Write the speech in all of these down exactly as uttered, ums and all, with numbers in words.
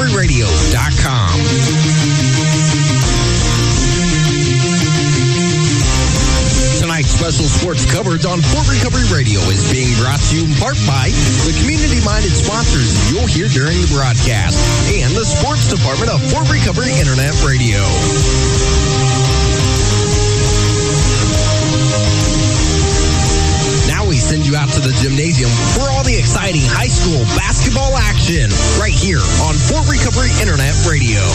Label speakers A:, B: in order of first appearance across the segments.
A: recovery radio dot com. Tonight's special sports coverage on Fort Recovery Radio is being brought to you in part by the community-minded sponsors you'll hear during the broadcast and the sports department of Fort Recovery Internet Radio. Now we send you out to the gymnasium for all the exciting high school basketball action right here on Fort Recovery Internet Radio.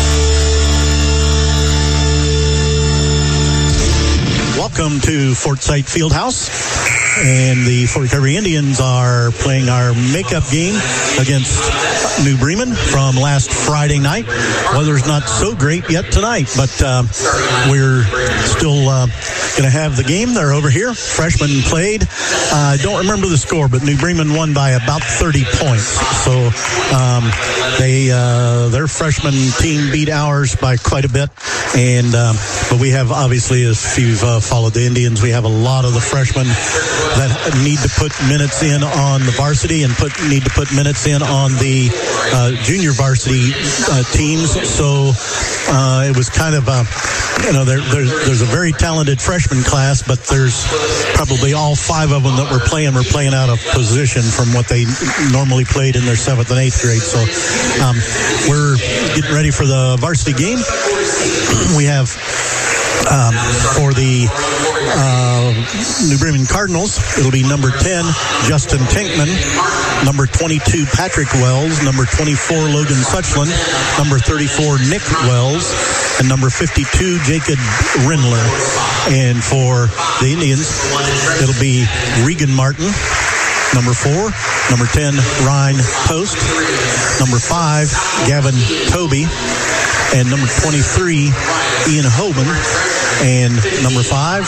B: Welcome to Fort Sight Fieldhouse, and the Fort Recovery Indians are playing our makeup game against New Bremen from last Friday night. Weather's not so great yet tonight, but uh, we're still uh, going to have the game. They're over here. Freshmen played. I uh, don't remember the score, but New Bremen won by about thirty points. So um, they uh, their freshman team beat ours by quite a bit, and um, but we have, obviously, if you've uh, followed the Indians, we have a lot of the freshmen that need to put minutes in on the varsity and put need to put minutes in on the uh, junior varsity uh, teams. So uh, it was kind of a, you know, there, there's, there's a very talented freshman class, but there's probably all five of them that were playing were playing out of position from what they normally played in their seventh and eighth grade. So um, we're getting ready for the varsity game. We have Um, for the uh, New Bremen Cardinals, it'll be number ten, Justin Tinkman, number twenty-two, Patrick Wells, number twenty-four, Logan Suchland, number thirty-four, Nick Wells, and number fifty-two, Jacob Rindler. And for the Indians, it'll be Regan Martin, number four, number ten, Ryan Post, number five, Gavin Toby, and number twenty-three, Ian Hoban, and number five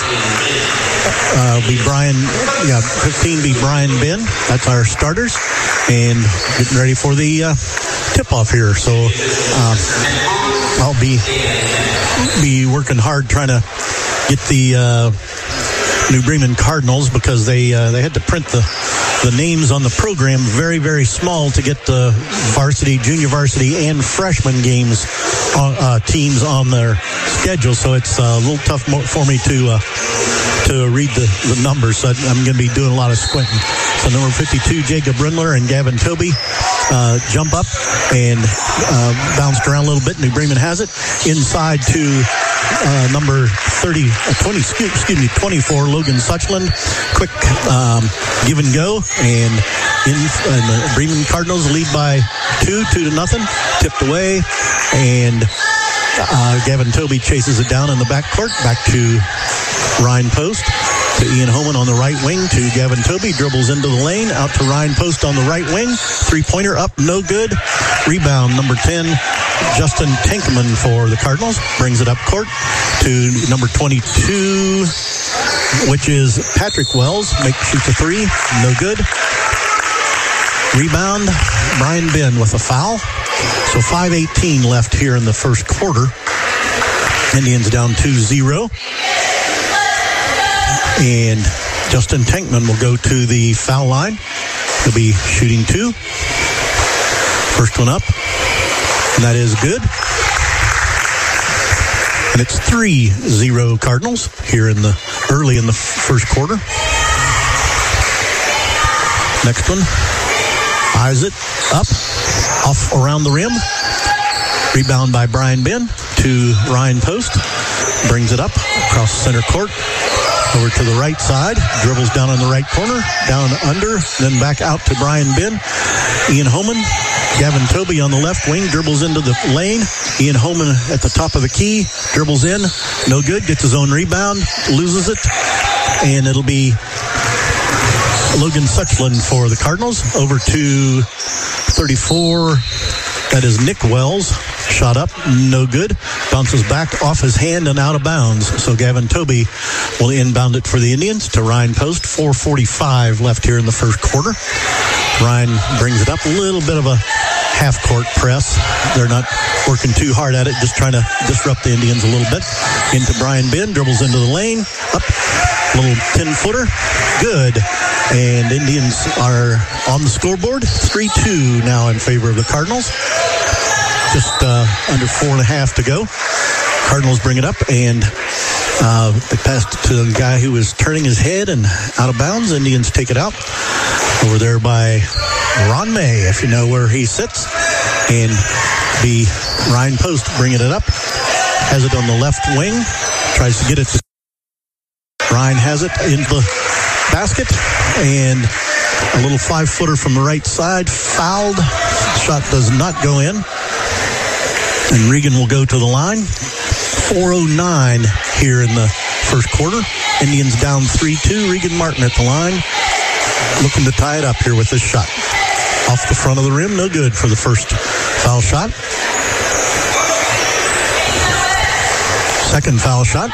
B: uh, be Brian, yeah, fifteen be Brian Ben. That's our starters, and getting ready for the uh, tip-off here. So uh, I'll be be working hard trying to get the uh, New Bremen Cardinals, because they uh, they had to print the the names on the program very, very small to get the varsity, junior varsity, and freshman games on, uh, teams on their schedule. So it's uh, a little tough for me to uh, to read the, the numbers. So I'm going to be doing a lot of squinting. So number fifty-two, Jacob Rindler and Gavin Toby uh, jump up and uh, bounced around a little bit. New Bremen has it inside to uh, number thirty, uh, twenty, excuse, excuse me, twenty-four, Logan Suchland. Quick um, give and go, and in and the Bremen Cardinals lead by two, two to nothing. Tipped away, and uh, Gavin Toby chases it down in the backcourt. Back to Ryan Post, to Ian Homan on the right wing, to Gavin Toby, dribbles into the lane, out to Ryan Post on the right wing, three-pointer up, no good. Rebound, number ten, Justin Tankman for the Cardinals, brings it up court to number twenty-two, which is Patrick Wells, make shoots a three, no good. Rebound, Brian Ben with a foul. So five eighteen left here in the first quarter. Indians down two zero. And Justin Tankman will go to the foul line. He'll be shooting two. First one up, and that is good. And it's three zero Cardinals here in the early in the first quarter. Next one, eyes it up, off around the rim. Rebound by Brian Ben to Ryan Post. Brings it up across center court. Over to the right side, dribbles down in the right corner, down under, then back out to Brian Ben. Ian Homan, Gavin Toby on the left wing, dribbles into the lane. Ian Homan at the top of the key, dribbles in, no good, gets his own rebound, loses it, and it'll be Logan Suchland for the Cardinals. Over to thirty-four, that is Nick Wells. Shot up, no good. Bounces back off his hand and out of bounds. So Gavin Toby will inbound it for the Indians to Ryan Post. four forty-five left here in the first quarter. Ryan brings it up, a little bit of a half-court press. They're not working too hard at it, just trying to disrupt the Indians a little bit. Into Brian Ben, dribbles into the lane, up, little ten-footer, good. And Indians are on the scoreboard, three two now in favor of the Cardinals. just uh, under four and a half to go. Cardinals bring it up, and uh, they passed it to the guy who was turning his head and out of bounds. Indians take it out over there by Ron May, if you know where he sits. And the Ryan Post bringing it up. Has it on the left wing. Tries to get it to Ryan has it into the basket. And a little five-footer from the right side. Fouled. Shot does not go in. And Regan will go to the line. four oh nine here in the first quarter. Indians down three two. Regan Martin at the line. Looking to tie it up here with this shot. Off the front of the rim. No good for the first foul shot. Second foul shot.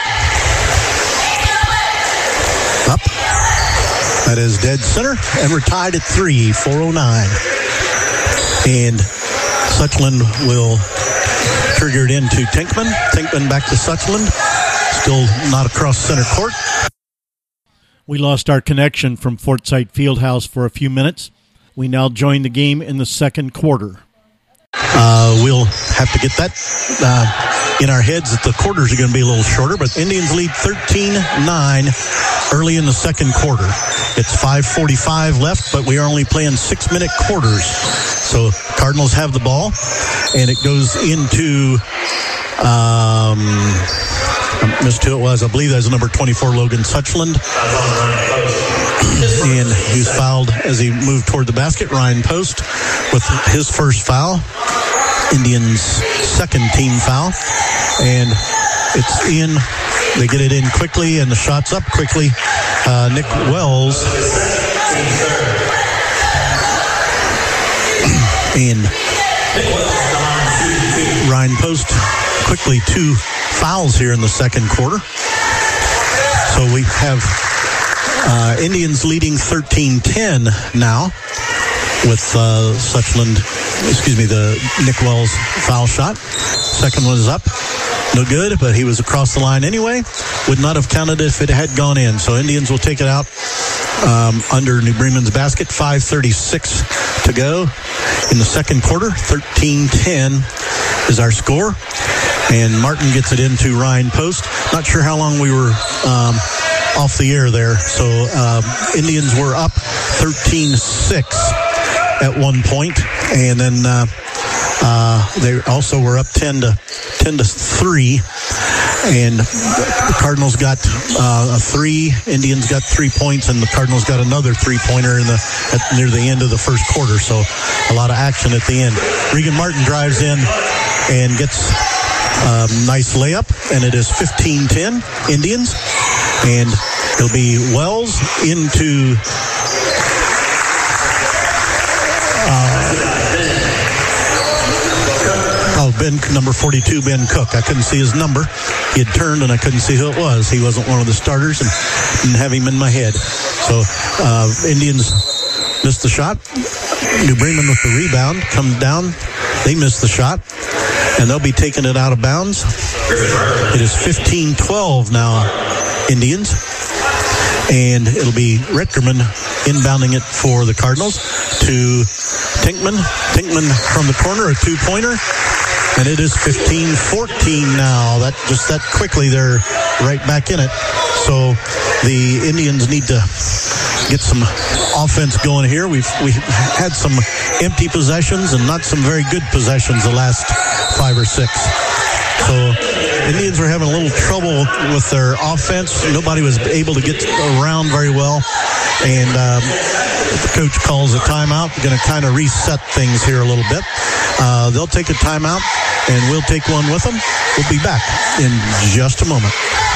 B: Up. That is dead center. And we're tied at three. four oh nine. And Suchland will trigger it into Tinkman. Tinkman back to Suchland. Still not across center court.
C: We lost our connection from Fort Sight Fieldhouse for a few minutes. We now join the game in the second quarter.
B: Uh, we'll have to get that uh, in our heads that the quarters are going to be a little shorter, but Indians lead thirteen nine early in the second quarter. It's five forty-five left, but we are only playing six-minute quarters. So Cardinals have the ball, and it goes into, um, I missed who it was. I believe that was number twenty-four, Logan Suchland. And he's fouled as he moved toward the basket. Ryan Post with his first foul. Indians' second team foul. And it's in. They get it in quickly, and the shot's up quickly. Uh, Nick Wells. And Ryan Post quickly two fouls here in the second quarter. So we have uh, Indians leading thirteen ten now with uh, Suchland, excuse me, the Nick Wells foul shot. Second one is up. No good, but he was across the line anyway. Would not have counted if it had gone in. So Indians will take it out um, under New Bremen's basket. five thirty-six to go in the second quarter. thirteen ten is our score. And Martin gets it into Ryan Post. Not sure how long we were um, off the air there. So uh, Indians were up thirteen six at one point. And then uh, uh, they also were up ten to three. And the Cardinals got uh, a three. Indians got three points, and the Cardinals got another three-pointer in the at, near the end of the first quarter. So a lot of action at the end. Regan Martin drives in and gets a nice layup, and it is fifteen ten Indians. And it'll be Wells into uh, Oh, Ben, number forty-two, Ben Cook. I couldn't see his number. He had turned, and I couldn't see who it was. He wasn't one of the starters, and didn't have him in my head. So uh, Indians missed the shot. New Bremen with the rebound comes down. They miss the shot, and they'll be taking it out of bounds. It is fifteen twelve now, Indians. And it'll be Retkerman inbounding it for the Cardinals to Tinkman. Tinkman from the corner, a two-pointer. And it is fifteen fourteen now. That just that quickly, they're right back in it. So the Indians need to get some offense going here. We've we had some empty possessions and not some very good possessions the last five or six. So Indians were having a little trouble with their offense. Nobody was able to get around very well. And um, the coach calls a timeout. We're going to kind of reset things here a little bit. Uh, they'll take a timeout, and we'll take one with them. We'll be back in just a moment.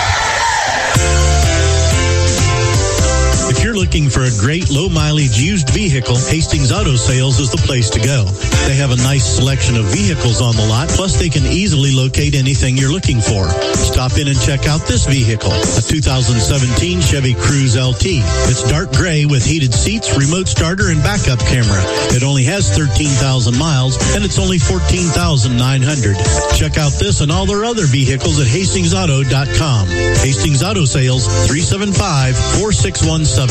D: If you're looking for a great low-mileage used vehicle, Hastings Auto Sales is the place to go. They have a nice selection of vehicles on the lot, plus they can easily locate anything you're looking for. Stop in and check out this vehicle, a two thousand seventeen Chevy Cruze L T. It's dark gray with heated seats, remote starter, and backup camera. It only has thirteen thousand miles, and it's only fourteen thousand nine hundred dollars. Check out this and all their other vehicles at hastings auto dot com. Hastings Auto Sales, three seven five, four six one seven.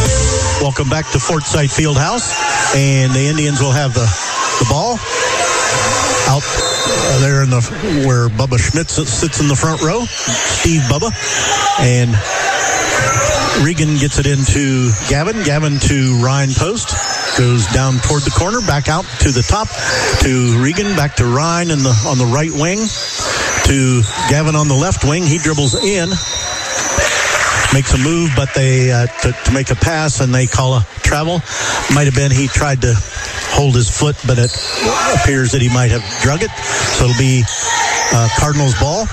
B: Welcome back to Fort Sight Fieldhouse, and the Indians will have the, the ball. out uh, there in the where Bubba Schmidt sits in the front row, Steve Bubba, and Regan gets it into Gavin. Gavin to Ryan Post. Goes down toward the corner, back out to the top to Regan, back to Ryan in the, on the right wing, to Gavin on the left wing. He dribbles in, makes a move, but they uh, to, to make a pass, and they call a travel. Might have been he tried to hold his foot, but it appears that he might have drug it. So it'll be uh, Cardinals ball.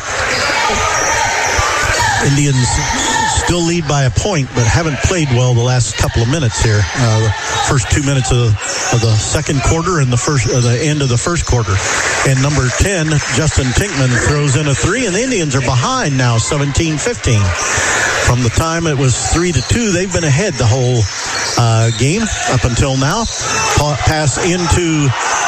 B: Indians still lead by a point, but haven't played well the last couple of minutes here. Uh, the first two minutes of the, of the second quarter and the first, uh, the end of the first quarter. And number ten, Justin Tinkman, throws in a three, and the Indians are behind now, seventeen fifteen. From the time it was three to two, they've been ahead the whole uh, game up until now. Pass into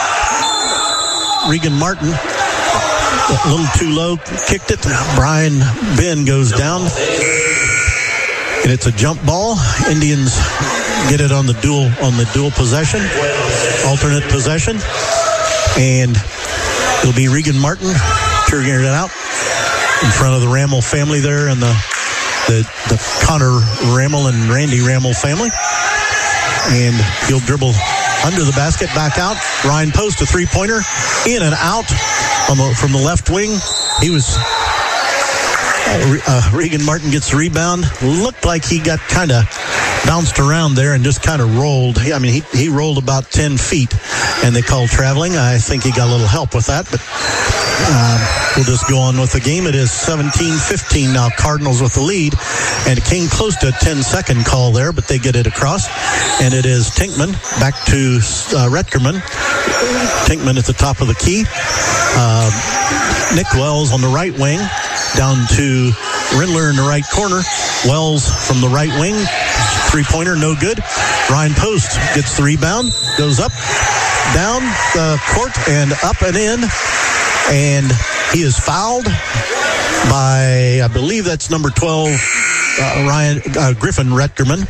B: Regan Martin. A little too low, kicked it. Brian Ben goes down, and it's a jump ball. Indians get it on the dual on the dual possession, alternate possession, and it'll be Regan Martin triggering it out in front of the Rammel family there, and the the, the Connor Rammel and Randy Rammel family, and he'll dribble under the basket, back out. Ryan Post, a three-pointer, in and out on the, from the left wing. He was, uh, Regan Martin gets the rebound. Looked like he got kind of bounced around there and just kind of rolled. I mean, he, he rolled about ten feet, and they called traveling. I think he got a little help with that, but uh, we'll just go on with the game. It is seventeen fifteen now, Cardinals with the lead, and it came close to a ten-second call there, but they get it across, and it is Tinkman back to uh, Retkerman. Tinkman at the top of the key. Uh, Nick Wells on the right wing, down to Rindler in the right corner. Wells from the right wing, three-pointer, no good. Ryan Post gets the rebound, goes up, down the court, and up and in, and he is fouled by, I believe that's number twelve, uh, Ryan uh, Griffin Retkerman.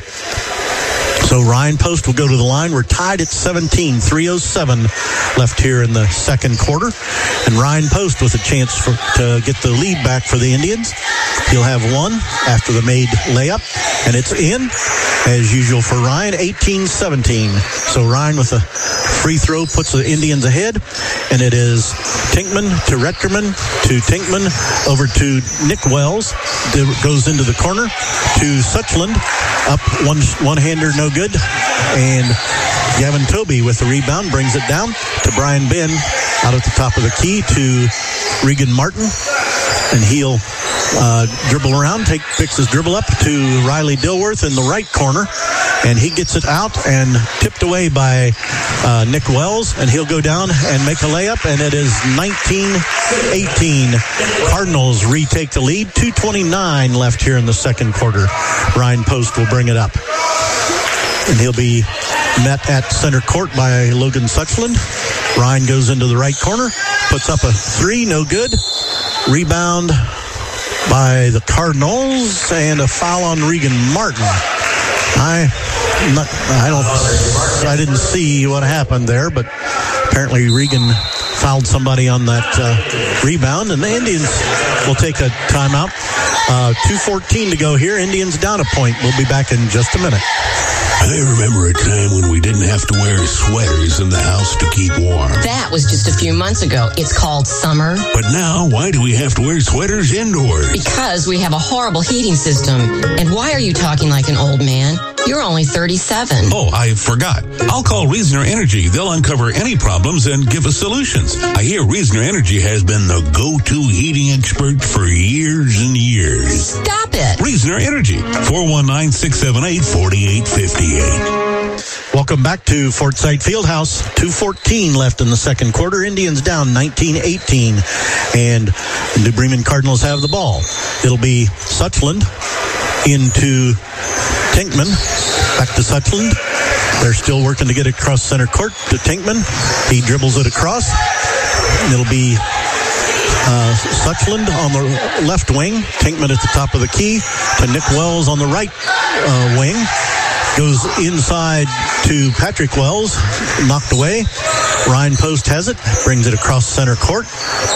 B: So Ryan Post will go to the line. We're tied at seventeen, three oh seven left here in the second quarter. And Ryan Post with a chance for, to get the lead back for the Indians. He'll have one after the made layup, and it's in, as usual for Ryan, eighteen seventeen. So Ryan with a free throw puts the Indians ahead, and it is Tinkman to Retkerman to Tinkman over to Nick Wells. Goes into the corner to Suchland. Up one one-hander, no good. And Gavin Toby with the rebound brings it down to Brian Ben out at the top of the key to Regan Martin. And he'll uh, dribble around, take picks his dribble up to Riley Dilworth in the right corner. And he gets it out and tipped away by uh, Nick Wells. And he'll go down and make a layup. And it is nineteen eighteen. Cardinals retake the lead. two twenty-nine left here in the second quarter. Ryan Post will bring it up. And he'll be met at center court by Logan Suchland. Ryan goes into the right corner, puts up a three, no good. Rebound by the Cardinals, and a foul on Regan Martin. I, not, I don't, I didn't see what happened there, but apparently Regan fouled somebody on that uh, rebound, and the Indians will take a timeout. Uh, two fourteen to go here. Indians down a point. We'll be back in just a minute.
E: I remember a time when we didn't have to wear sweaters in the house to keep warm.
F: That was just a few months ago. It's called summer.
E: But now, why do we have to wear sweaters indoors?
F: Because we have a horrible heating system. And why are you talking like an old man? You're only thirty-seven.
E: Oh, I forgot. I'll call Reasoner Energy. They'll uncover any problems and give us solutions. I hear Reasoner Energy has been the go-to heating expert for years and years.
F: Stop it.
E: Reasoner Energy, four one nine, six seven eight, four eight five eight.
B: Welcome back to Forsyth Fieldhouse. two fourteen left in the second quarter. Indians down nineteen eighteen. And the New Bremen Cardinals have the ball. It'll be Suchland into Tinkman. Back to Suchland. They're still working to get it across center court to Tinkman. He dribbles it across. And it'll be Uh, Suchland on the left wing. Tinkman at the top of the key to Nick Wells on the right uh, wing. Goes inside to Patrick Wells, knocked away. Ryan Post has it, brings it across center court.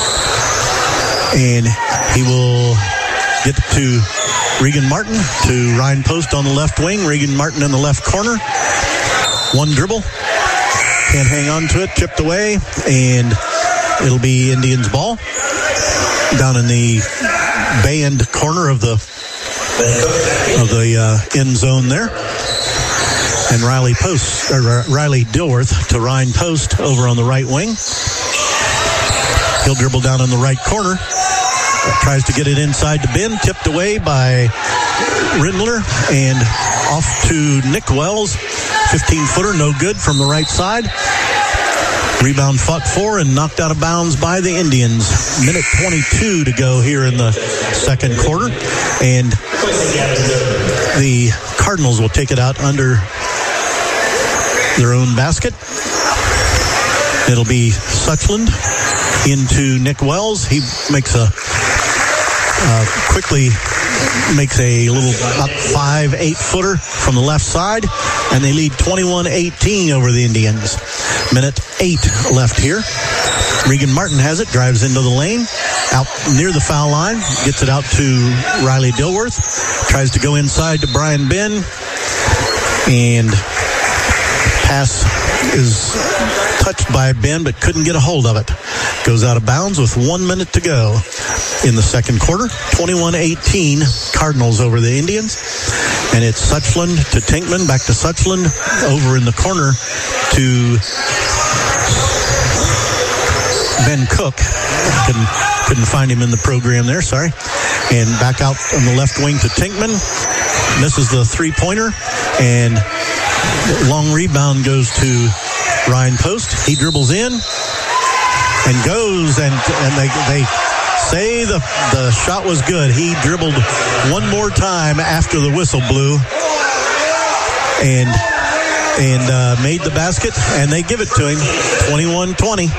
B: And he will get to Regan Martin, to Ryan Post on the left wing. Regan Martin in the left corner. One dribble. Can't hang on to it. Chipped away. And it'll be Indians ball. Down in the bay end corner of the of the uh, end zone there. And Riley Post, or uh, Riley Dilworth to Ryan Post over on the right wing. He'll dribble down in the right corner. Tries to get it inside to Ben. Tipped away by Rindler. And off to Nick Wells. fifteen-footer, no good from the right side. Rebound fought for and knocked out of bounds by the Indians. Minute twenty-two to go here in the second quarter. And the Cardinals will take it out under their own basket. It'll be Suchland into Nick Wells. He makes a uh, quickly makes a little about five, eight footer from the left side, and they lead twenty-one eighteen over the Indians. Minute eight left here. Regan Martin has it, drives into the lane, out near the foul line, gets it out to Riley Dilworth, tries to go inside to Brian Ben, and pass is touched by Ben but couldn't get a hold of it. Goes out of bounds with one minute to go in the second quarter. twenty-one eighteen Cardinals over the Indians. And it's Suchland to Tinkman, back to Suchland, over in the corner to Ben Cook. Couldn't, couldn't find him in the program there, sorry. And back out on the left wing to Tinkman. Misses the three-pointer, and long rebound goes to Ryan Post. He dribbles in and goes, and and they they say the the shot was good. He dribbled one more time after the whistle blew, and and uh, made the basket, and they give it to him, twenty-one twenty.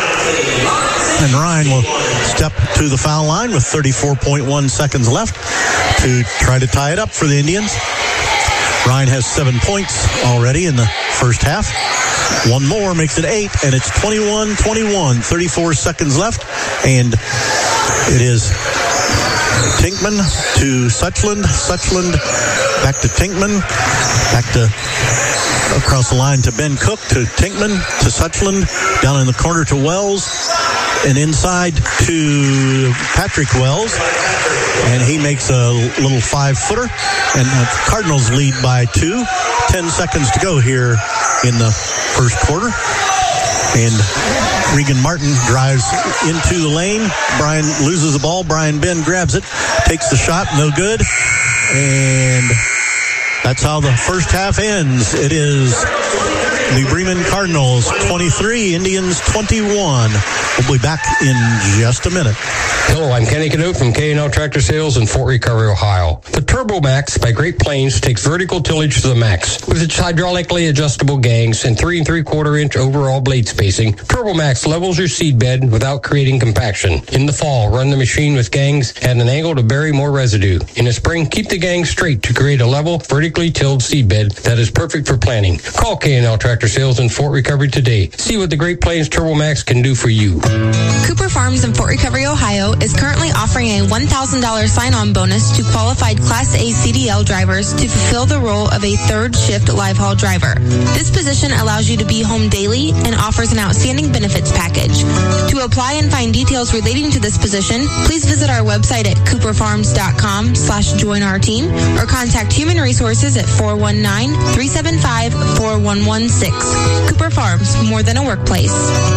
B: And Ryan will step to the foul line with thirty-four point one seconds left to try to tie it up for the Indians. Ryan has seven points already in the first half. One more makes it eight, and it's twenty-one twenty-one, thirty-four seconds left. And it is Tinkman to Suchland, Suchland back to Tinkman, back to across the line to Ben Cook, to Tinkman, to Suchland, down in the corner to Wells, and inside to Patrick Wells. And he makes a little five-footer, and the Cardinals lead by two. Ten seconds to go here in the first quarter. And Regan Martin drives into the lane. Brian loses the ball. Brian Ben grabs it, takes the shot, no good. And that's how the first half ends. It is the Bremen Cardinals twenty-three, Indians twenty-one. We'll be back in just a minute.
G: Hello, I'm Kenny Canoe from K and L Tractor Sales in Fort Recovery, Ohio. The Turbo Max by Great Plains takes vertical tillage to the max. With its hydraulically adjustable gangs and three and three quarter inch overall blade spacing, Turbo Max levels your seed bed without creating compaction. In the fall, run the machine with gangs at an angle to bury more residue. In the spring, keep the gangs straight to create a level, vertically tilled seed bed that is perfect for planting. Call K and L Tractor Sales in Fort Recovery today. See what the Great Plains Turbo Max can do for you.
H: Cooper Farms in Fort Recovery, Ohio is currently offering a one thousand dollars sign-on bonus to qualified Class A C D L drivers to fulfill the role of a third shift live haul driver. This position allows you to be home daily and offers an outstanding benefits package. To apply and find details relating to this position, please visit our website at cooperfarms.com slash join our team or contact Human Resources at four one nine, three seven five, four one one six. Cooper Farms, more than a workplace.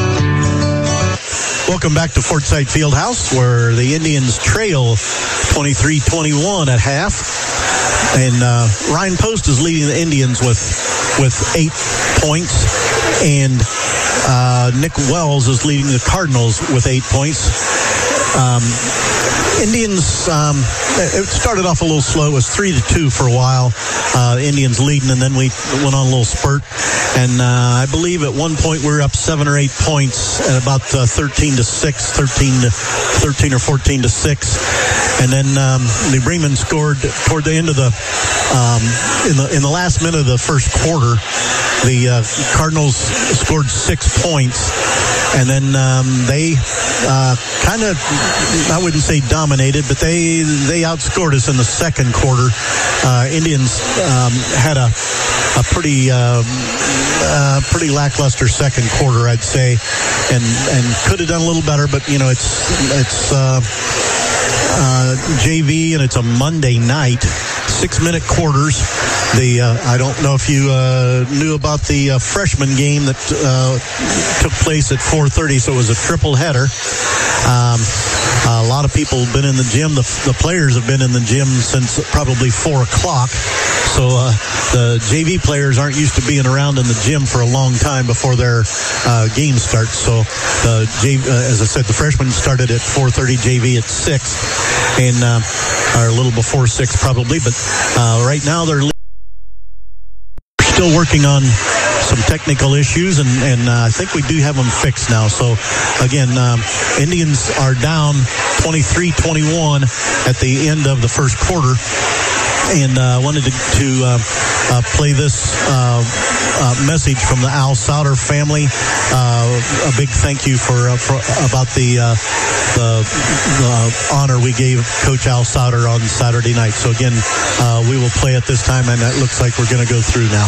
B: Welcome back to Forsyth Fieldhouse, where the Indians trail twenty-three twenty-one at half. And uh, Ryan Post is leading the Indians with with eight points. And uh, Nick Wells is leading the Cardinals with eight points. Um, Indians, um, it started off a little slow. It was three to two for a while. Uh, Indians leading, and then we went on a little spurt. And uh, I believe at one point we were up seven or eight points at about uh, thirteen to six, thirteen to thirteen or fourteen to six. And then um, New Bremen scored toward the end of the um, in the in the last minute of the first quarter. The uh, Cardinals scored six points, and then um, they uh, kind of, I wouldn't say dominated, but they they outscored us in the second quarter. Uh, Indians um, had a a pretty uh, uh, pretty lackluster second quarter, I'd say, and and could have done a little better, but you know it's it's uh, uh, J V and it's a Monday night, six minute quarters. The uh, I don't know if you uh, knew about the uh, freshman game that uh, took place at four thirty, so it was a triple header. Um, a lot of people have been in the gym. The, the players have been in the gym since probably four o'clock. So uh, the J V players aren't used to being around in the gym for a long time before their uh, game starts. So the J V, uh, as I said, the freshmen started at four thirty, J V at six, and uh, or a little before six probably. But uh, right now they're still working on some technical issues, and, and uh, I think we do have them fixed now. So, again, um, Indians are down twenty-three twenty-one at the end of the first quarter. And I uh, wanted to, to uh, uh, play this uh, uh, message from the Al Sauter family. Uh, a big thank you for, uh, for about the, uh, the the honor we gave Coach Al Sauter on Saturday night. So again, uh, we will play it this time, and it looks like we're going to go through now.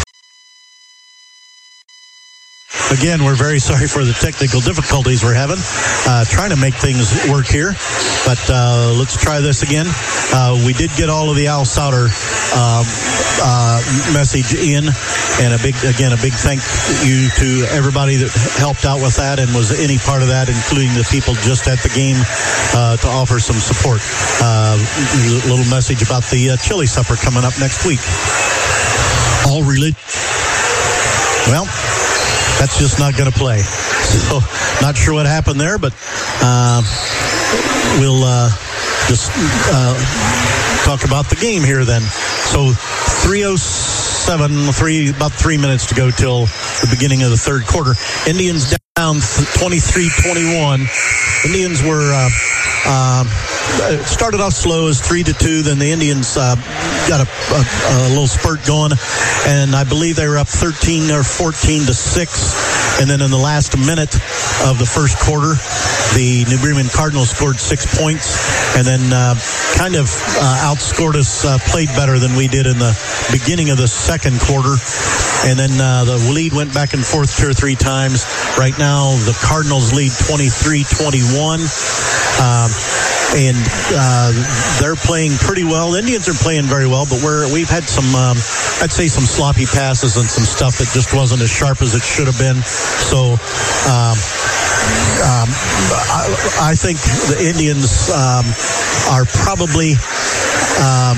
B: Again, we're very sorry for the technical difficulties we're having, uh, trying to make things work here. But uh, let's try this again. Uh, we did get all of the Al Sauter uh, uh, message in, and a big, again, a big thank you to everybody that helped out with that and was any part of that, including the people just at the game uh, to offer some support. Uh, a little message about the uh, chili supper coming up next week.
D: All religion.
B: Well, that's just not going to play. So, not sure what happened there, but uh, we'll uh, just uh, talk about the game here then. So, three oh seven, three, about three minutes to go till the beginning of the third quarter. Indians down twenty-three twenty-one. Indians were uh, uh, started off slow as three to two. Then the Indians uh, got a, a, a little spurt going, and I believe they were up thirteen or fourteen to six. And then in the last minute of the first quarter, the New Bremen Cardinals scored six points, and then uh, kind of uh, outscored us, uh, played better than we did in the beginning of the second quarter. And then uh, the lead went back and forth two or three times. Right now, the Cardinals lead twenty-three twenty-one. Um, and uh, they're playing pretty well. The Indians are playing very well, but we're, we've had some, um, I'd say some sloppy passes and some stuff that just wasn't as sharp as it should have been. So um, um, I, I think the Indians um, are probably um,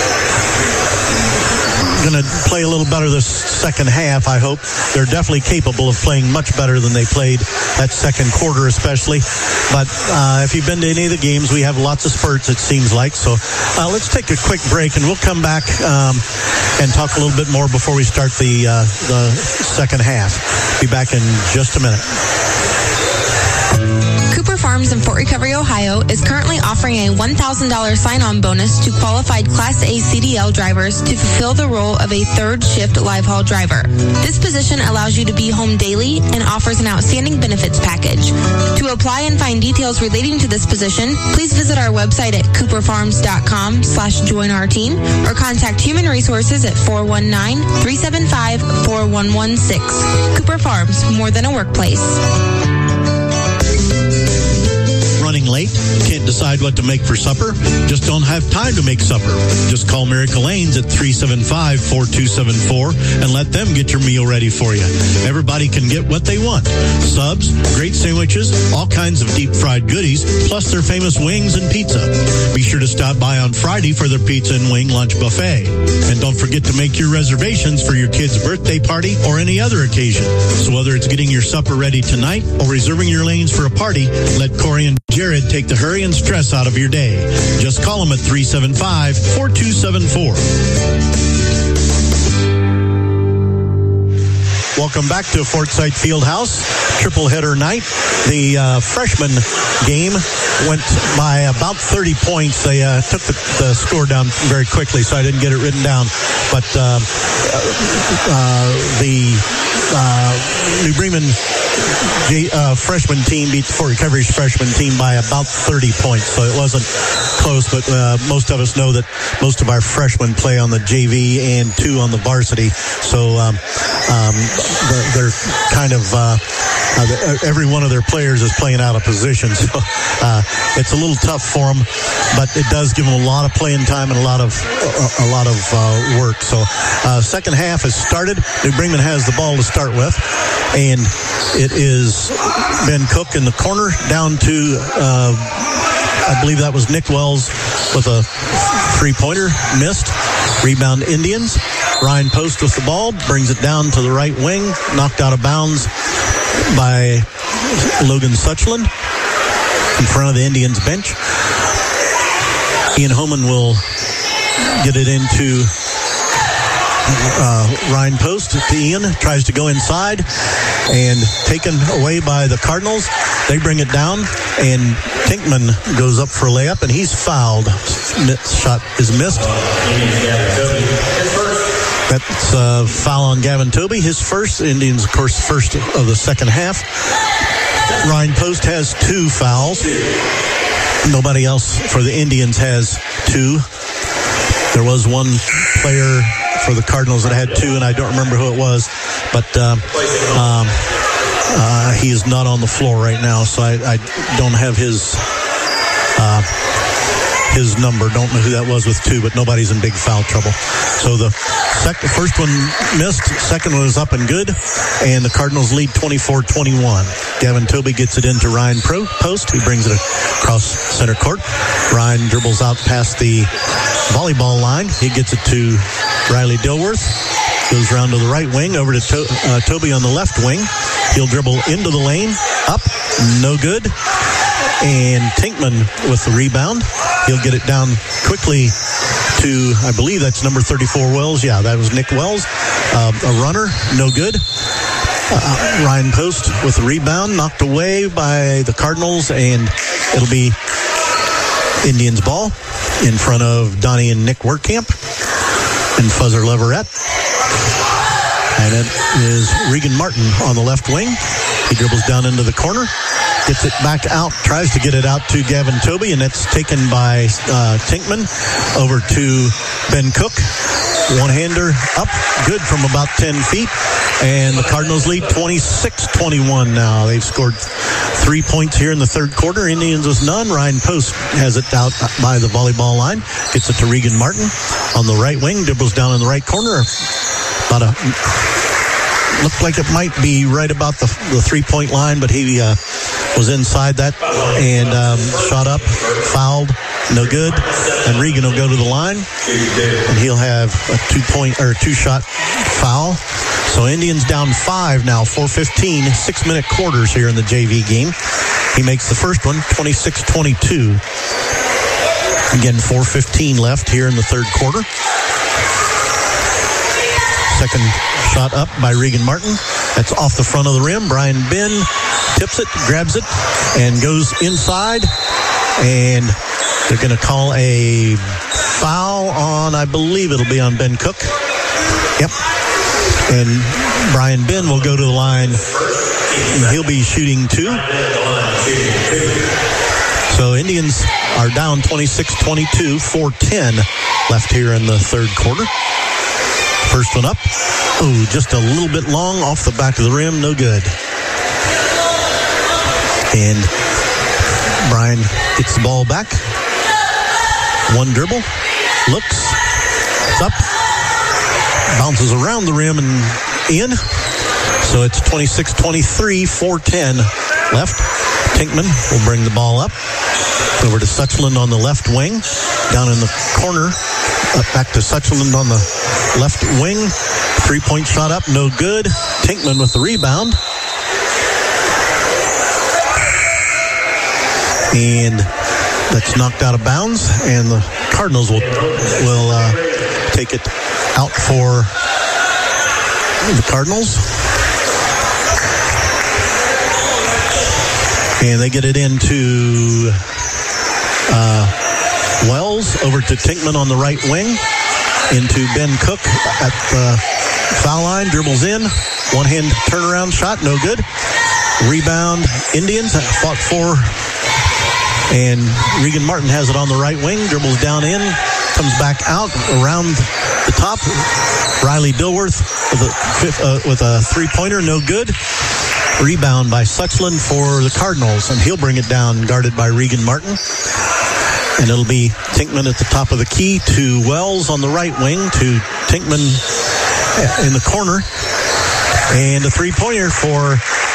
B: going to play a little better this second half, I hope. They're definitely capable of playing much better than they played that second quarter especially. But uh, if you've been to any of the games, we have lots of spurts, it seems like. So uh, let's take a quick break, and we'll come back um, and talk a little bit more before we start the, uh, the second half. Be back in just a minute.
H: Cooper Farms in Fort Recovery, Ohio is currently offering a one thousand dollars sign-on bonus to qualified Class A C D L drivers to fulfill the role of a third shift live haul driver. This position allows you to be home daily and offers an outstanding benefits package. To apply and find details relating to this position, please visit our website at cooperfarms.com slash join our team or contact Human Resources at four one nine, three seven five, four one one six. Cooper Farms, more than a workplace.
D: Running late? Can't decide what to make for supper? Just don't have time to make supper. Just call Miracle Lanes at three seven five, four two seven four and let them get your meal ready for you. Everybody can get what they want. Subs, great sandwiches, all kinds of deep fried goodies, plus their famous wings and pizza. Be sure to stop by on Friday for their pizza and wing lunch buffet. And don't forget to make your reservations for your kid's birthday party or any other occasion. So whether it's getting your supper ready tonight or reserving your lanes for a party, let Corey and Jared take the hurry and stress out of your day. Just call them at three seven five, four two seven four.
B: Welcome back to Forsyth Fieldhouse. Triple header night. The uh, freshman game went by about thirty points. They uh, took the, the score down very quickly, so I didn't get it written down. But uh, uh, the uh, New Bremen G, uh, freshman team beat the Fort Recovery's freshman team by about thirty points. So it wasn't close, but uh, most of us know that most of our freshmen play on the J V and two on the varsity. So um, um, they're kind of uh, uh, every one of their players is playing out of position. So uh, it's a little tough for them, but it does give them a lot of playing time and a lot of a, a lot of uh, work. So uh, second half has started. New Bremen has the ball to start with, and it is Ben Cook in the corner down to uh, I believe that was Nick Wells with a three-pointer missed. Rebound Indians. Ryan Post with the ball, brings it down to the right wing, knocked out of bounds by Logan Suchland in front of the Indians bench. Ian Homan will get it into uh, Ryan Post to Ian, tries to go inside and taken away by the Cardinals. They bring it down and Tinkman goes up for a layup and he's fouled. Shot is missed. That's a foul on Gavin Toby. His first. Indians, of course, first of the second half. Ryan Post has two fouls. Nobody else for the Indians has two. There was one player for the Cardinals that had two, and I don't remember who it was. But uh, um, uh, he is not on the floor right now, so I, I don't have his... Uh, his number. Don't know who that was with two, but nobody's in big foul trouble. So the sec- first one missed, second one is up and good, and the Cardinals lead twenty-four twenty-one. Gavin Toby gets it into Ryan Pro- Post, who brings it across center court. Ryan dribbles out past the volleyball line. He gets it to Riley Dilworth. Goes around to the right wing, over to, to- uh, Toby on the left wing. He'll dribble into the lane, up, no good. And Tinkman with the rebound. He'll get it down quickly to, I believe that's number thirty-four, Wells. Yeah, that was Nick Wells. Uh, a runner, no good. Uh, Ryan Post with the rebound, knocked away by the Cardinals, and it'll be Indians ball in front of Donnie and Nick Wertkamp and Fuzzer Leverett. And it is Regan Martin on the left wing. He dribbles down into the corner. Gets it back out, tries to get it out to Gavin Toby, and that's taken by uh, Tinkman over to Ben Cook. One-hander up, good from about ten feet, and the Cardinals lead twenty-six twenty-one now. They've scored three points here in the third quarter. Indians with none. Ryan Post has it out by the volleyball line, gets it to Regan Martin on the right wing, dribbles down in the right corner. About a... Looked like it might be right about the, the three-point line, but he uh, was inside that and um, shot up, fouled, no good. And Regan will go to the line, and he'll have a two-point or two-shot foul. So Indians down five now, four fifteen, six-minute quarters here in the J V game. He makes the first one, twenty-six twenty-two. Again, four fifteen left here in the third quarter. Second shot up by Regan Martin. That's off the front of the rim. Brian Ben tips it, grabs it, and goes inside. And they're going to call a foul on, I believe it'll be on Ben Cook. Yep. And Brian Ben will go to the line. And he'll be shooting two. So Indians are down twenty-six twenty-two, four ten left here in the third quarter. First one up. Oh, just a little bit long off the back of the rim. No good. And Brian gets the ball back. One dribble. Looks. It's up. Bounces around the rim and in. So it's twenty-six twenty-three, four ten left. Tinkman will bring the ball up. Over to Suchland on the left wing. Down in the corner. Up back to Suchland on the left wing. Three-point shot up, no good. Tinkman with the rebound. And that's knocked out of bounds. And the Cardinals will, will uh, take it out for the Cardinals. And they get it into uh, Wells, over to Tinkman on the right wing, into Ben Cook at the foul line, dribbles in, one-hand turnaround shot, no good. Rebound, Indians, fought for, and Regan Martin has it on the right wing, dribbles down in, comes back out around the top. Riley Dilworth with a, uh, with a three-pointer, no good. Rebound by Suchland for the Cardinals, and he'll bring it down, guarded by Regan Martin. And it'll be Tinkman at the top of the key to Wells on the right wing, to Tinkman in the corner. And a three-pointer for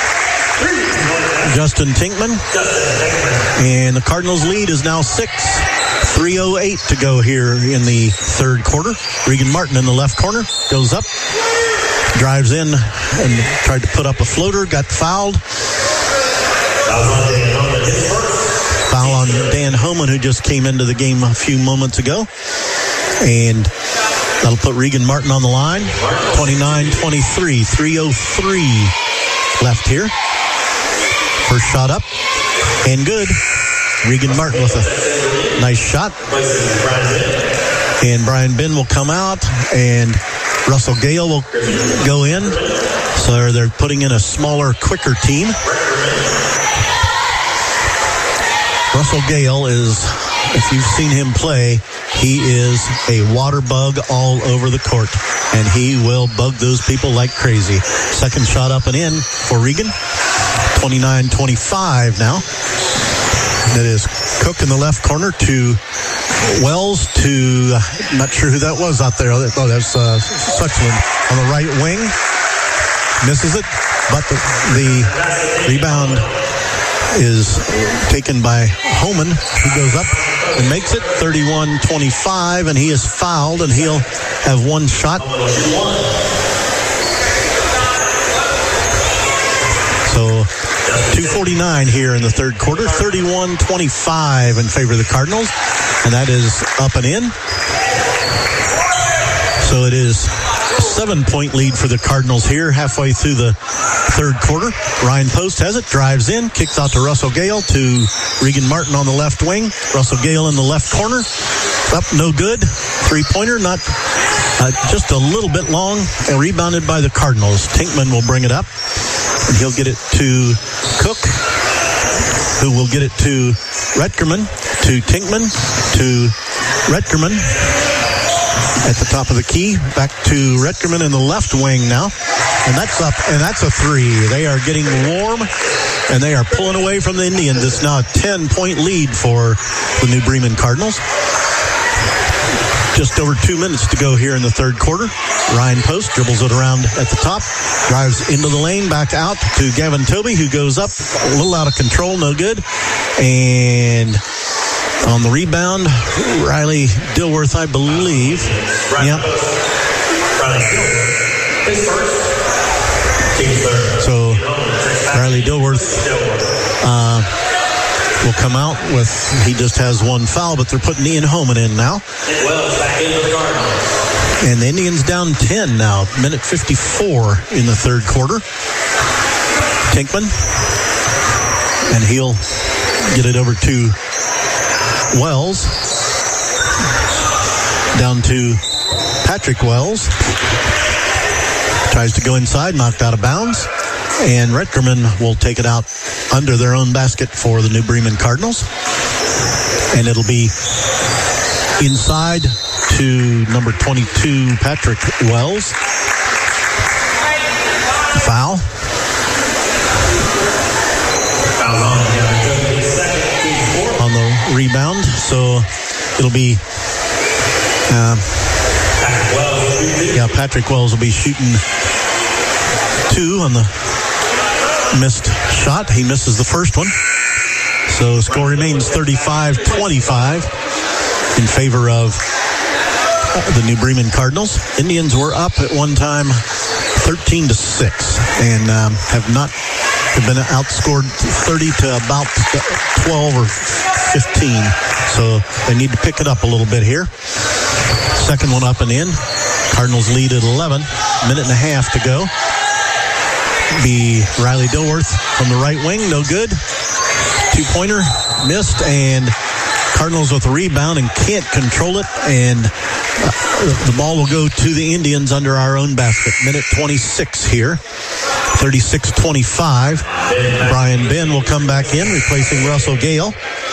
B: Justin Tinkman. And the Cardinals' lead is now six. three oh eight to go here in the third quarter. Regan Martin in the left corner, goes up, drives in and tried to put up a floater, got fouled. Foul on Dan Homan, who just came into the game a few moments ago. And that'll put Regan Martin on the line. twenty-nine twenty-three, three oh three left here. First shot up and good. Regan Martin with a nice shot. And Brian Ben will come out, and Russell Gale will go in. So they're putting in a smaller, quicker team. Russell Gale is, if you've seen him play, he is a water bug all over the court, and he will bug those people like crazy. Second shot up and in for Regan. twenty-nine twenty-five now. It is Cook in the left corner to Wells to, I'm not sure who that was out there. Oh, that's uh, Suchland on the right wing. Misses it, but the, the rebound is taken by Homan, who goes up and makes it. Thirty-one twenty-five, and he is fouled, and he'll have one shot. So two forty-nine here in the third quarter. Thirty-one twenty-five in favor of the Cardinals, and that is up and in. So it is a seven-point lead for the Cardinals here halfway through the third quarter. Ryan Post has it, drives in, kicks out to Russell Gale, to Regan Martin on the left wing. Russell Gale in the left corner. Up, no good. Three-pointer, not uh, just a little bit long, and rebounded by the Cardinals. Tinkman will bring it up, and he'll get it to Cook, who will get it to Retkerman, to Tinkman, to Retkerman. At the top of the key, back to Retkerman in the left wing now. And that's up, and that's a three. They are getting warm, and they are pulling away from the Indians. It's now a ten-point lead for the New Bremen Cardinals. Just over two minutes to go here in the third quarter. Ryan Post dribbles it around at the top, drives into the lane, back out to Gavin Toby, who goes up, a little out of control, no good. And on the rebound, Riley Dilworth, I believe. Yep. So Riley Dilworth uh, will come out with, he just has one foul, but they're putting Ian Homan in now. And the Indians down ten now, minute fifty-four in the third quarter. Tinkman, and he'll get it over to Wells, down to Patrick Wells, tries to go inside, knocked out of bounds, and Retkerman will take it out under their own basket for the New Bremen Cardinals, and it'll be inside to number twenty-two, Patrick Wells. Foul. On the rebound, so it'll be uh, yeah, Patrick Wells will be shooting two on the missed shot. He misses the first one, so score remains thirty-five twenty-five in favor of the New Bremen Cardinals. Indians were up at one time thirteen to six, and um, have not have been outscored thirty to about twelve or fifteen. So they need to pick it up a little bit here. Second one up and in. Cardinals lead at eleven. Minute and a half to go. Be Riley Dilworth from the right wing. No good. Two-pointer missed, and Cardinals with a rebound and can't control it, and uh, the ball will go to the Indians under our own basket. Minute twenty-six here, thirty-six twenty-five. Brian Ben will come back in, replacing Russell Gale.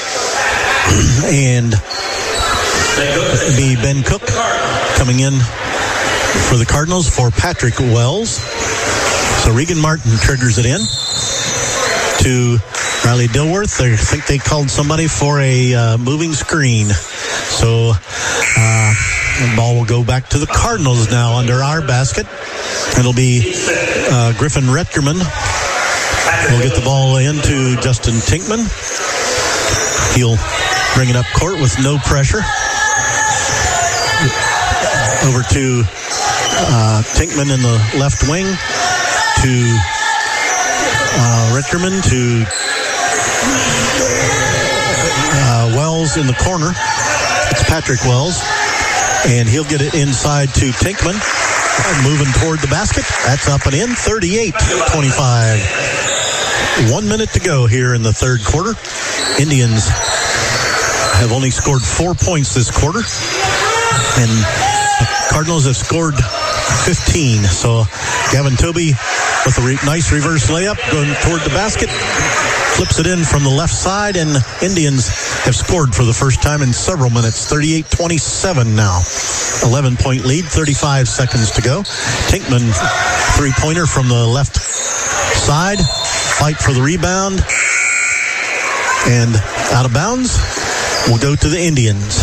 B: And it'll be Ben Cook coming in for the Cardinals for Patrick Wells. So Regan Martin triggers it in to Riley Dilworth. I think they called somebody for a uh, moving screen. So uh, the ball will go back to the Cardinals now under our basket. It'll be uh, Griffin Retkerman. We'll get the ball into Justin Tinkman. He'll bring it up court with no pressure. Over to uh, Tinkman in the left wing. To uh, Retkerman. To uh, Wells in the corner. It's Patrick Wells. And he'll get it inside to Tinkman. Moving toward the basket. That's up and in. thirty-eight twenty-five. One minute to go here in the third quarter. Indians have only scored four points this quarter. And the Cardinals have scored fifteen. So Gavin Toby with a re- nice reverse layup going toward the basket. Flips it in from the left side, and Indians have scored for the first time in several minutes. thirty-eight twenty-seven now. eleven-point lead, thirty-five seconds to go. Tinkman, three-pointer from the left side. Fight for the rebound. And out of bounds will go to the Indians.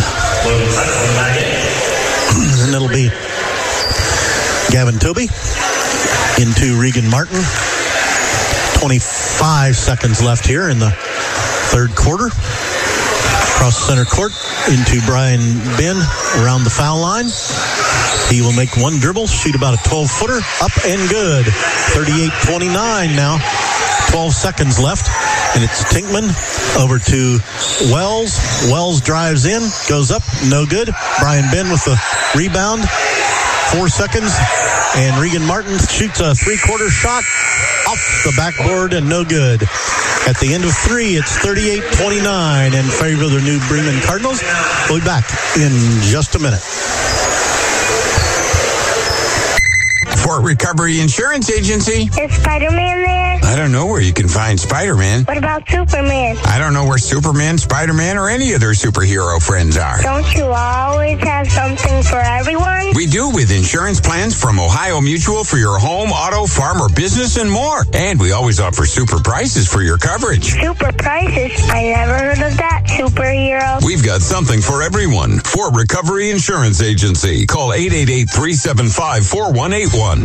B: And it'll be Gavin Toby into Regan Martin. twenty-five seconds left here in the third quarter. Across center court into Brian Ben around the foul line. He will make one dribble, shoot about a twelve-footer, up and good. thirty-eight twenty-nine now. twelve seconds left. And it's Tinkman over to Wells. Wells drives in, goes up, no good. Brian Ben with the rebound. Four seconds. And Regan Martin shoots a three-quarter shot off the backboard and no good. At the end of three, it's thirty-eight twenty-nine in favor of the New Bremen Cardinals. We'll be back in just a minute.
I: Fort Recovery Insurance Agency.
J: Is Spider-Man there?
I: I don't know where you can find Spider-Man.
J: What about Superman?
I: I don't know where Superman, Spider-Man, or any of their superhero friends are.
J: Don't you always have something for everyone?
I: We do, with insurance plans from Ohio Mutual for your home, auto, farm, or business, and more. And we always offer super prices for your coverage.
J: Super prices? I never heard of that, superhero.
I: We've got something for everyone. Fort Recovery Insurance Agency. Call eight eight eight, three seven five, four one eight one.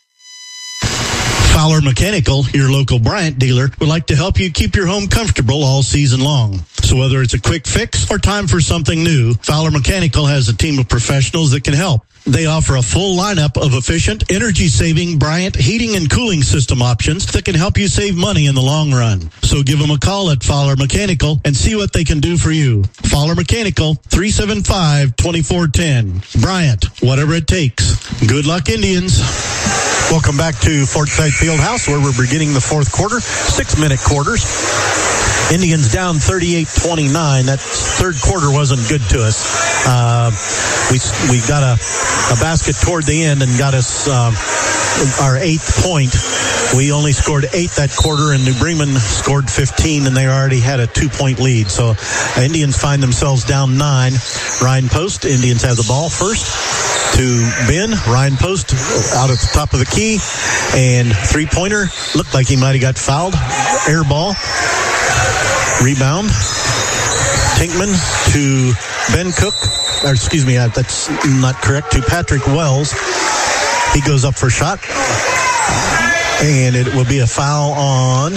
B: Fowler Mechanical, your local Bryant dealer, would like to help you keep your home comfortable all season long. So whether it's a quick fix or time for something new, Fowler Mechanical has a team of professionals that can help. They offer a full lineup of efficient, energy-saving Bryant heating and cooling system options that can help you save money in the long run. So give them a call at Fowler Mechanical and see what they can do for you. Fowler Mechanical, three seven five, two four one zero. Bryant, whatever it takes. Good luck, Indians. Welcome back to Forsyth Fieldhouse, where we're beginning the fourth quarter. Six-minute quarters. Indians down thirty-eight twenty-nine. That third quarter wasn't good to us. Uh, we we got a, a basket toward the end and got us um, our eighth point. We only scored eight that quarter, and New Bremen scored fifteen, and they already had a two-point lead. So uh, Indians find themselves down nine. Ryan Post, Indians have the ball first to Ben. Ryan Post out at the top of the key, and three-pointer. Looked like he might have got fouled. Air ball. Rebound. Tinkman to Ben Cook. Or excuse me, that's not correct. To Patrick Wells. He goes up for a shot. And it will be a foul on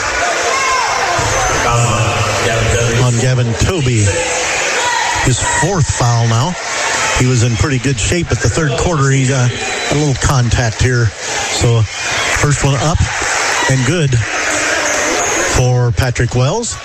B: on Gavin Toby. His fourth foul now. He was in pretty good shape at the third quarter. He uh, had a little contact here. So first one up and good for Patrick Wells.